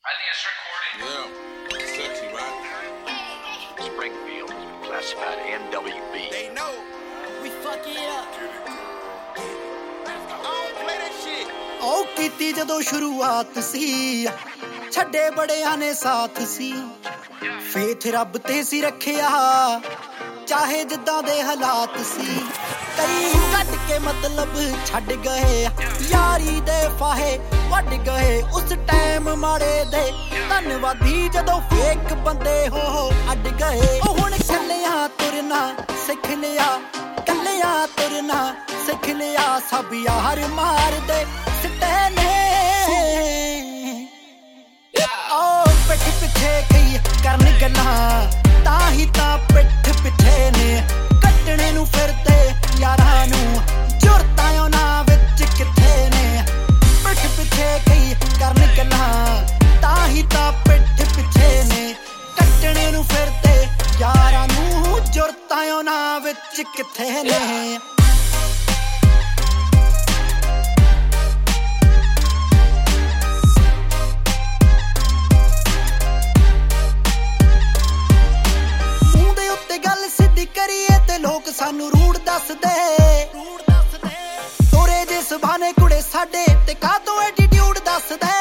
I think it's recording. Yeah, sexy, right? Springfield, classified NWB. They know. We fuck it up. I don't play that shit. ਉਹ ਕੀਤੀ ਜਦੋਂ ਸ਼ੁਰੂਆਤ ਸੀ ਛੱਡੇ ਬੜਿਆਂ ਨੇ ਸਾਥ ਸੀ ਫੇਥ ਰੱਬ ਤੇ ਸੀ ਰੱਖਿਆ ਚਾਹੇ ਜਿੱਦਾਂ ਦੇ ਹਾਲਾਤ ਸੀ ਕਈ ਕੱਢ ਕੇ ਮਤਲਬ ਛੱਡ ਗਏ ਯਾਰੀ ਦੇ ਫਾਹੇ ਵੱਢ ਗਏ ਉਸ ਟਾਈਮ ਮਾੜੇ ਦੇ ਧੰਨਵਾਦੀ ਜਦੋਂ ਫੇਕ ਬੰਦੇ ਹੋ ਅੱਡ ਗਏ ਉਹ ਹੁਣ ਕੱਲਿਆਂ ਤੁਰਨਾ ਸਿੱਖ ਲਿਆ ਕੱਲਿਆਂ ਤੁਰਨਾ ਸਿੱਖ ਲਿਆ ਸਭ ਯਾਰ ਮਾਰਦੇ ਸਿੱਟੇ ਨੇ ਪਿੱਠ ਪਿੱਛੇ ਕਈ ਕਰਨ ਗੱਲਾਂ ਤਾਂ ਹੀ ਤਾਂ ਪਿੱਠ ਪਿੱਛੇ ਨੇ ਕੱਟਣੇ ਨੂੰ ਫਿਰਦੇ ਯਾਰਾਂ ਨੂੰ ਜੁਰਤਾਂ ਉਹਨਾਂ ਵਿੱਚ ਕਿੱਥੇ ਨੇ ਪਿੱਠ ਪਿੱਛੇ ਕਈ ਕਰਨ ਗੱਲਾਂ ਤਾਂ ਹੀ ਤਾਂ ਪਿੱਠ ਪਿੱਛੇ ਨੇ ਕੱਟਣੇ ਨੂੰ ਫਿਰਦੇ ਯਾਰਾਂ ਨੂੰ ਜੁਰਤਾਂ ਉਹਨਾਂ ਵਿੱਚ ਕਿੱਥੇ ਨੇ ਕਰੀਏ ਤੇ ਲੋਕ ਸਾਨੂੰ ਰੂੜ ਦੱਸਦੇ ਤੋਰੇ ਜੇ ਸੁਭਾਨੇ ਕੁੜੇ ਸਾਡੇ ਤੇ ਕਾਹਤੋਂ ਐਟੀਟਿਊਡ ਦੱਸਦੇ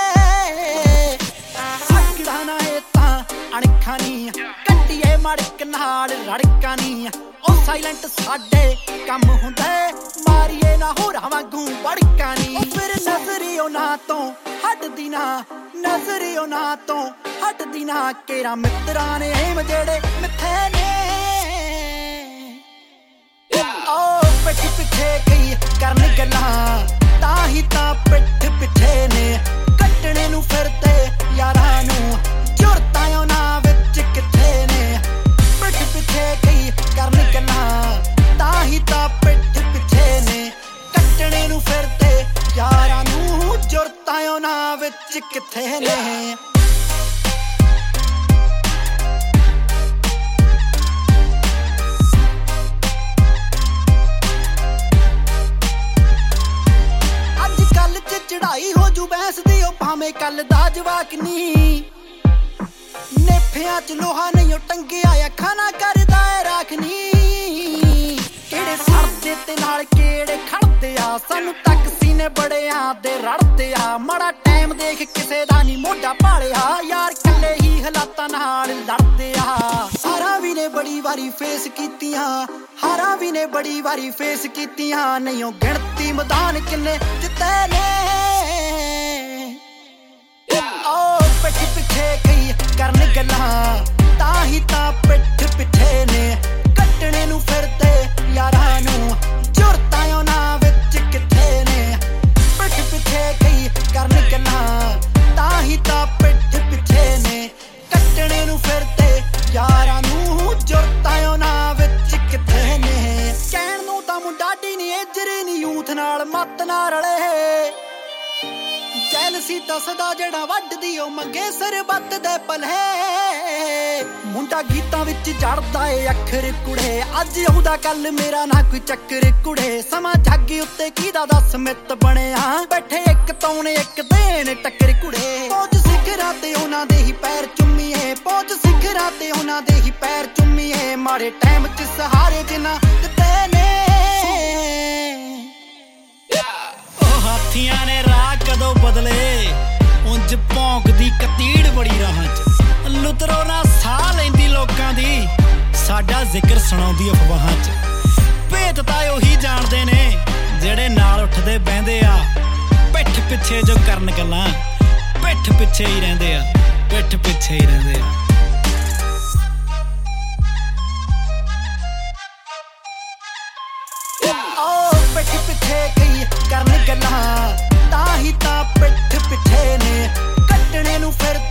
ਹੱਕਦਾ ਨਾ ਇਹ ਤਾਂ ਅਣਖਾਂ ਨੀ ਕੱਟੀਏ ਮੜਕ ਨਾਲ ਰੜਕਾਂ ਨੀ ਉਹ ਸਾਇਲੈਂਟ ਸਾਡੇ ਕੰਮ ਹੁੰਦਾ ਮਾਰੀਏ ਨਾ ਹੋਰਾਂ ਵਾਂਗੂ ਵੜਕਾਂ ਨੀ ਫਿਰ ਨਜ਼ਰੀ ਉਹਨਾਂ ਤੋਂ ਹਟਦੀ ਨਾ ਨਜ਼ਰੀ ਉਹਨਾਂ ਤੋਂ ਹਟਦੀ ਨਾ ਕੇਰਾ ਮਿੱਤਰਾਂ ਨੇ ਏਮ ਜਿਹੜੇ ਮਿੱਥੇ ਨੇ ਪਿੱਠ ਪਿੱਛੇ ਕਈ ਕਰਨ ਗੱਲਾਂ ਤਾਂ ਹੀ ਤਾਂ ਪਿੱਠ ਪਿੱਛੇ ਨੇ ਕੱਟਣੇ ਨੂੰ ਫਿਰਦੇ ਯਾਰਾਂ ਨੂੰ ਜੁਰਤਾਂ ਉਹਨਾਂ ਵਿੱਚ ਕਿੱਥੇ ਨੇ ਪਿੱਠ ਪਿੱਛੇ ਕਈ ਕਰਨ ਗੱਲਾਂ ਤਾਂ ਹੀ ਤਾਂ ਪਿੱਠ ਪਿੱਛੇ ਨੇ ਕੱਟਣੇ ਨੂੰ ਫਿਰਦੇ ਯਾਰਾਂ ਨੂੰ ਜੁਰਤਾਂ ਉਹਨਾਂ ਵਿੱਚ ਕਿੱਥੇ ਨੇ ਚੜਾਈ ਹੋ ਜੂ ਬੈਂਸ ਦੀ ਉਹ ਭਾਵੇਂ ਕੱਲ ਦਾ ਜਵਾਕ ਨੀ ਨੇਫਿਆਂ ਚ ਲੋਹਾ ਨਹੀਂ ਉਹ ਟੰਗਿਆ ਅੱਖਾਂ ਨਾ ਕਰਦਾ ਏ ਰਾਖਨੀ ਕਿਹੜੇ ਸਰਦੇ ਤੇ ਨਾਲ ਕਿਹੜੇ ਖੜਦੇ ਆ ਸਾਨੂੰ ਤੱਕ ਸੀਨੇ ਬੜਿਆਂ ਦੇ ਰੜਦੇ ਆ ਮਾੜਾ ਟਾਈਮ ਦੇਖ ਕਿਸੇ ਦਾ ਨਹੀਂ ਮੋਢਾ ਭਾਲਿਆ ਯਾਰ ਕੱਲੇ ਹੀ ਹਾਲਾਤਾਂ ਨਾਲ ਲੜਦੇ ਆ ਹਾਰਾਂ ਵੀ ਨੇ ਬੜੀ ਵਾਰੀ ਫੇਸ ਕੀਤੀਆਂ ਹਾਰਾਂ ਵੀ ਨੇ ਬੜੀ ਵਾਰੀ ਫੇਸ ਕੀਤੀਆਂ ਨਹੀਂ ਉਹ ਗਿਣਤੀ ਮੈਦਾਨ ਕਿੰਨੇ ਜਿੱਤੇ ਨੇ ਪਿੱਠ ਪਿੱਛੇ ਕਈ ਕਰਨ ਗੱਲਾਂ ਤਾਂ ਹੀ ਤਾਂ ਪਿੱਠ ਪਿੱਛੇ ਨੇ ਕੱਟਣੇ ਨੂੰ ਫਿਰਦੇ ਯਾਰਾਂ ਨੂੰ ਜੁਰਤਾਂ ਉਹਨਾਂ ਵਿੱਚ ਕਿੱਥੇ ਨੇ ਪਿੱਠ ਪਿੱਛੇ ਕਈ ਕਰਨ ਗੱਲਾਂ ਤਾਂ ਹੀ ਤਾਂ ਪਿੱਠ ਪਿੱਛੇ ਨੇ ਕੱਟਣੇ ਨੂੰ ਫਿਰਦੇ ਯਾਰਾਂ ਨੂੰ ਜੁਰਤਾਂ ਉਹਨਾਂ ਵਿੱਚ ਕਿੱਥੇ ਨੇ ਕਹਿਣ ਨੂੰ ਤਾਂ ਮੁੰਡਾ ਨੀ ਏਜਰੀ ਨੀ ਯੂਥ ਨਾਲ ਮੱਤ ਨਾ ਰਲੇ ਜੈਲਸੀ ਦੱਸਦਾ ਜਿਹੜਾ ਵੱਢਦੀ ਉਹ ਮੰਗੇ ਸਰਬੱਤ ਦੇ ਭਲੇ ਮੁੰਡਾ ਗੀਤਾਂ ਵਿੱਚ ਜੜਦਾ ਏ ਅੱਖਰ ਕੁੜੇ ਅੱਜ ਆਉਂਦਾ ਕੱਲ ਮੇਰਾ ਨਾ ਕੋਈ ਚੱਕਰ ਕੁੜੇ ਸਮਾਂ ਜੱਗ ਉੱਤੇ ਕਿਹਦਾ ਦੱਸ ਮਿੱਤ ਬਣਿਆ ਬੈਠੇ ਇੱਕ ਤੌਣੇ ਇੱਕ ਦੇਣ ਟੱਕਰ ਕੁੜੇ ਪਹੁੰਚ ਸਿਖਰਾਂ ਤੇ ਉਹਨਾਂ ਦੇ ਹੀ ਪੈਰ ਚੁੰਮੀਏ ਪਹੁੰਚ ਸਿਖਰਾਂ ਤੇ ਉਹਨਾਂ ਦੇ ਹੀ ਪੈਰ ਚੁੰਮੀਏ ਮਾੜੇ ਟਾਈਮ ਚ ਸਹਾਰੇ ਜਿਨ੍ਹਾਂ ਦਿੱਤੇ ਨੇ ਉਹ ਹਾਥੀਆਂ ਨੇ ਰਾਹ ਕਦੋਂ ਬਦਲੇ ਉਂਝ ਭੌਂਕਦੀ ਕਤੀੜ ਬੜੀ ਰਾਹਾਂ ਚ ਲੁਤਰੋ ਨਾ ਸਾਹ ਲੈਂਦੀ ਲੋਕਾਂ ਦੀ ਸਾਡਾ ਜ਼ਿਕਰ ਸੁਣਾਉਂਦੀ ਅਫਵਾਹਾਂ ਚ ਭੇਤ ਤਾਂ ਉਹੀ ਜਾਣਦੇ ਨੇ ਜਿਹੜੇ ਨਾਲ ਉੱਠਦੇ ਬਹਿੰਦੇ ਆ ਪਿੱਠ ਪਿੱਛੇ ਜੋ ਕਰਨ ਗੱਲਾਂ ਪਿੱਠ ਪਿੱਛੇ ਹੀ ਰਹਿੰਦੇ ਆ ਪਿੱਠ ਪਿੱਛੇ ਹੀ ਰਹਿੰਦੇ ਆ ਪਿੱਠ ਪਿੱਛੇ ਕਈ ਕਰਨ ਗੱਲਾਂ ਤਾਂ ਹੀ ਤਾਂ ਪਿੱਠ ਪਿੱਛੇ ਨੇ ਕੱਟਣੇ ਨੂੰ ਫਿਰ